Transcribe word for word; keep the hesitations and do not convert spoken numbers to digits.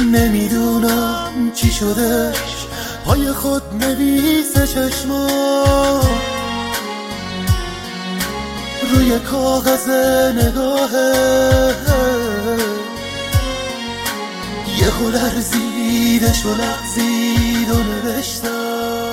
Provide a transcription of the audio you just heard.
نمیدونم چی شدش پای خود نویسه چشما روی کاغذ نگاهه یه خو لرزیدش و لغزید و نوشتم